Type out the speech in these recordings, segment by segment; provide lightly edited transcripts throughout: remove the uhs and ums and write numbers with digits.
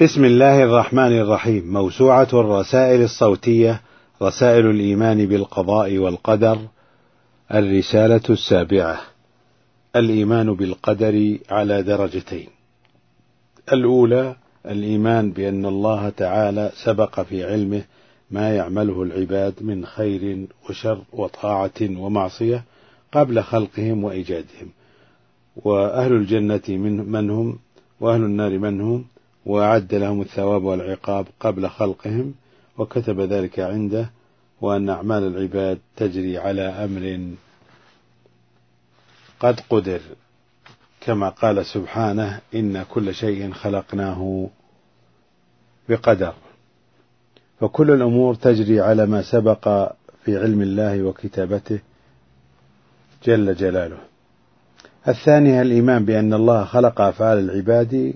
بسم الله الرحمن الرحيم. موسوعة الرسائل الصوتية، رسائل الإيمان بالقضاء والقدر، الرسالة السابعة. الإيمان بالقدر على درجتين: الأولى الإيمان بأن الله تعالى سبق في علمه ما يعمله العباد من خير وشر وطاعة ومعصية قبل خلقهم وإيجادهم، وأهل الجنة من هم وأهل النار من هم، وأعد لهم الثواب والعقاب قبل خلقهم وكتب ذلك عنده، وأن أعمال العباد تجري على أمر قد قدر، كما قال سبحانه: إن كل شيء خلقناه بقدر. فكل الأمور تجري على ما سبق في علم الله وكتابته جل جلاله. الثانية الإيمان بأن الله خلق أفعال العباد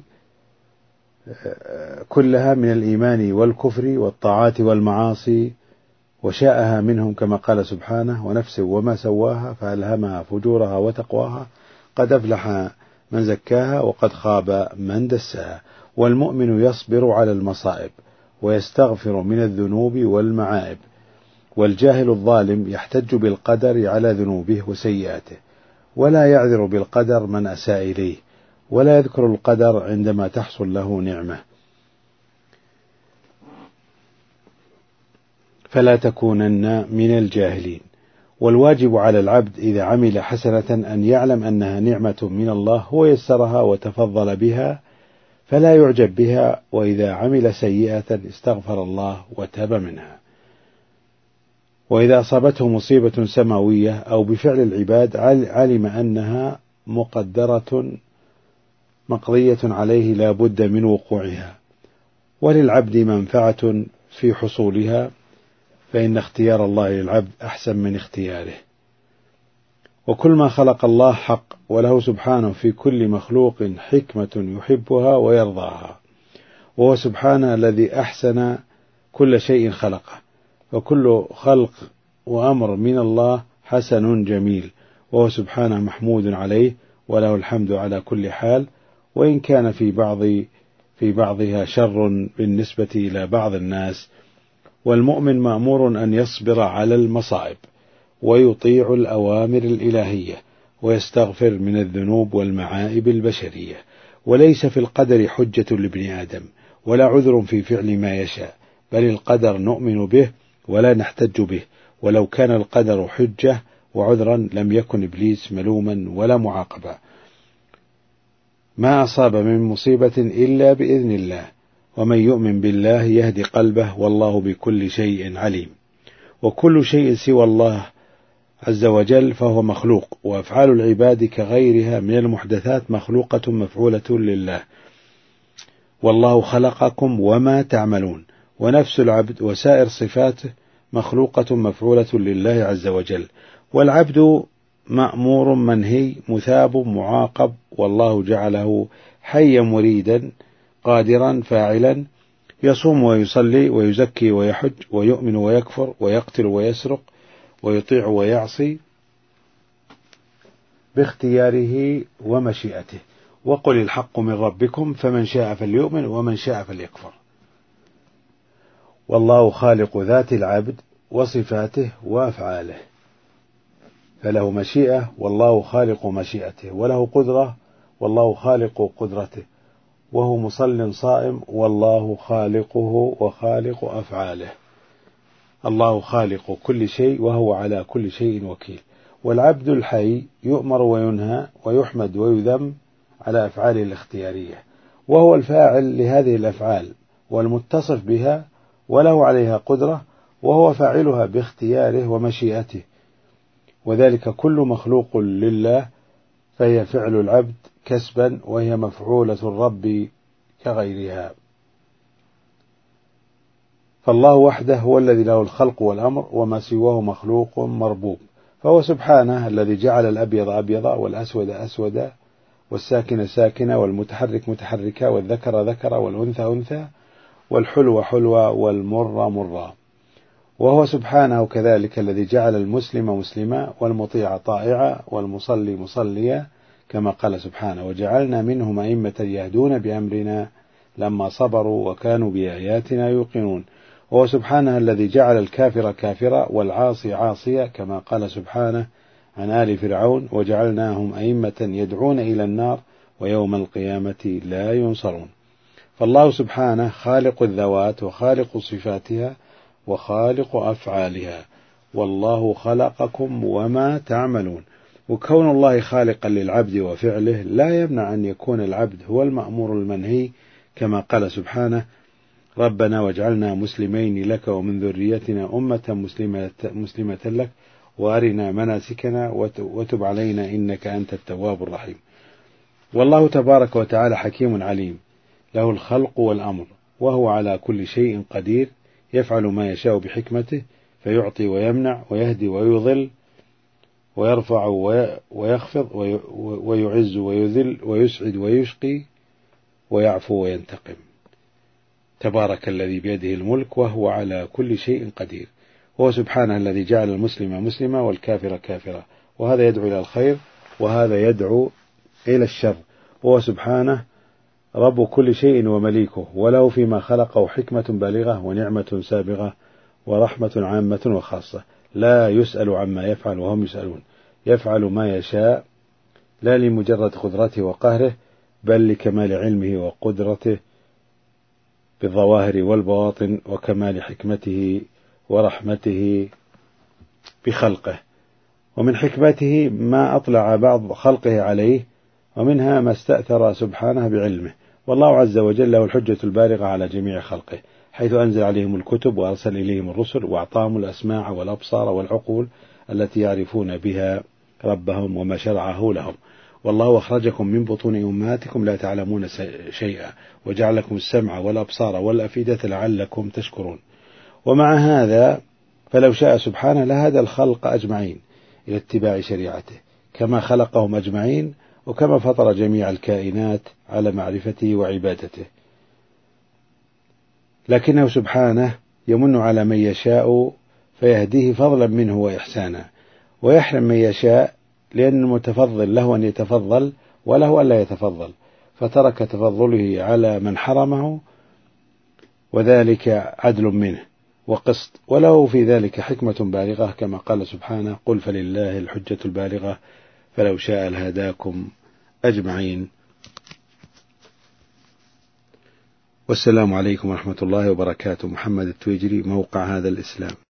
كلها من الإيمان والكفر والطاعات والمعاصي، وشاءها منهم كما قال سبحانه: ونفس وما سواها فألهمها فجورها وتقواها قد أفلح من زكاها وقد خاب من دساها. والمؤمن يصبر على المصائب ويستغفر من الذنوب والمعائب، والجاهل الظالم يحتج بالقدر على ذنوبه وسيئاته، ولا يعذر بالقدر من أساء إليه، ولا يذكر القدر عندما تحصل له نعمة. فلا تكونن من الجاهلين. والواجب على العبد إذا عمل حسنة أن يعلم أنها نعمة من الله هو يسرها وتفضل بها، فلا يعجب بها، وإذا عمل سيئة استغفر الله وتاب منها. وإذا أصابته مصيبة سماوية أو بفعل العباد علم أنها مقدرة مقضية عليه لا بد من وقوعها، وللعبد منفعة في حصولها، فإن اختيار الله للعبد أحسن من اختياره. وكل ما خلق الله حق، وله سبحانه في كل مخلوق حكمة يحبها ويرضاها، وهو سبحانه الذي أحسن كل شيء خلقه، وكل خلق وأمر من الله حسن جميل، وهو سبحانه محمود عليه، وله الحمد على كل حال، وإن كان في بعضها شر بالنسبة إلى بعض الناس. والمؤمن مأمور أن يصبر على المصائب ويطيع الأوامر الإلهية ويستغفر من الذنوب والمعائب البشرية، وليس في القدر حجة لابن آدم ولا عذر في فعل ما يشاء، بل القدر نؤمن به ولا نحتج به. ولو كان القدر حجة وعذرا لم يكن إبليس ملوما ولا معاقبا. ما أصاب من مصيبة إلا بإذن الله، ومن يؤمن بالله يهدي قلبه، والله بكل شيء عليم. وكل شيء سوى الله عز وجل فهو مخلوق، وأفعال العباد كغيرها من المحدثات مخلوقة مفعولة لله. والله خلقكم وما تعملون. ونفس العبد وسائر صفاته مخلوقة مفعولة لله عز وجل. والعبد مأمور منهي مثاب معاقب، والله جعله حيا مريدا قادرا فاعلا، يصوم ويصلي ويزكي ويحج ويؤمن ويكفر ويقتل ويسرق ويطيع ويعصي باختياره ومشيئته. وقل الحق من ربكم فمن شاء فليؤمن ومن شاء فليكفر. والله خالق ذات العبد وصفاته وأفعاله، فله مشيئة والله خالق مشيئته، وله قدرة والله خالق قدرته، وهو مصل صائم والله خالقه وخالق أفعاله. الله خالق كل شيء وهو على كل شيء وكيل. والعبد الحي يؤمر وينهى ويحمد ويذم على أفعاله الاختيارية، وهو الفاعل لهذه الأفعال والمتصف بها، وله عليها قدرة، وهو فاعلها باختياره ومشيئته، وذلك كل مخلوق لله، فهي فعل العبد كسبا، وهي مفعولة الرب كغيرها. فالله وحده هو الذي له الخلق والأمر، وما سواه مخلوق مربوب. فهو سبحانه الذي جعل الأبيض أبيضا والأسود أسودا والساكن ساكنا والمتحرك متحركا والذكر ذكرا والأنثى أنثى والحلو حلوى والمر مرا. وهو سبحانه كذلك الذي جعل المسلم مسلما والمطيع طائعا والمصلي مصليا، كما قال سبحانه: وجعلنا منهم أئمة يهدون بأمرنا لما صبروا وكانوا بآياتنا يوقنون. وهو سبحانه الذي جعل الكافر كافرا والعاصي عاصيا، كما قال سبحانه عن آل فرعون: وجعلناهم أئمة يدعون إلى النار ويوم القيامة لا ينصرون. فالله سبحانه خالق الذوات وخالق صفاتها وخالق أفعالها، والله خلقكم وما تعملون. وكون الله خالقا للعبد وفعله لا يمنع أن يكون العبد هو المأمور المنهي، كما قال سبحانه: ربنا واجعلنا مسلمين لك ومن ذريتنا أمة مسلمة لك وأرنا مناسكنا وتب علينا إنك أنت التواب الرحيم. والله تبارك وتعالى حكيم عليم، له الخلق والأمر، وهو على كل شيء قدير، يفعل ما يشاء بحكمته، فيعطي ويمنع ويهدي ويضل ويرفع ويخفض ويعز ويذل ويسعد ويشقي ويعفو وينتقم. تبارك الذي بيده الملك وهو على كل شيء قدير. هو سبحانه الذي جعل المسلم مسلما والكافر كافرا، وهذا يدعو إلى الخير وهذا يدعو إلى الشر. هو سبحانه رب كل شيء ومليكه، وله فيما خلقه حكمة بالغة ونعمة سابغة ورحمة عامة وخاصة، لا يسأل عما يفعل وهم يسألون. يفعل ما يشاء لا لمجرد قدرته وقهره، بل لكمال علمه وقدرته بالظواهر والبواطن، وكمال حكمته ورحمته بخلقه. ومن حكمته ما أطلع بعض خلقه عليه، ومنها ما استأثر سبحانه بعلمه. والله عز وجل له الحجة البالغة على جميع خلقه، حيث أنزل عليهم الكتب وأرسل إليهم الرسل وأعطاهم الأسماع والأبصار والعقول التي يعرفون بها ربهم وما شرعه لهم. والله أخرجكم من بطون أمهاتكم لا تعلمون شيئا، وجعل لكم السمع والأبصار والأفئدة لعلكم تشكرون. ومع هذا فلو شاء سبحانه لهدى الخلق أجمعين إلى اتباع شريعته، كما خلقهم أجمعين وكما فطر جميع الكائنات على معرفته وعبادته. لكنه سبحانه يمن على من يشاء فيهديه فضلا منه وإحسانا، ويحرم من يشاء لأن المتفضل له أن يتفضل وله أن لا يتفضل، فترك تفضله على من حرمه، وذلك عدل منه وقسط، وله في ذلك حكمة بالغة، كما قال سبحانه: قل فلله الحجة البالغة فلو شاء لهداكم أجمعين. والسلام عليكم ورحمة الله وبركاته. محمد التويجري، موقع هذا الإسلام.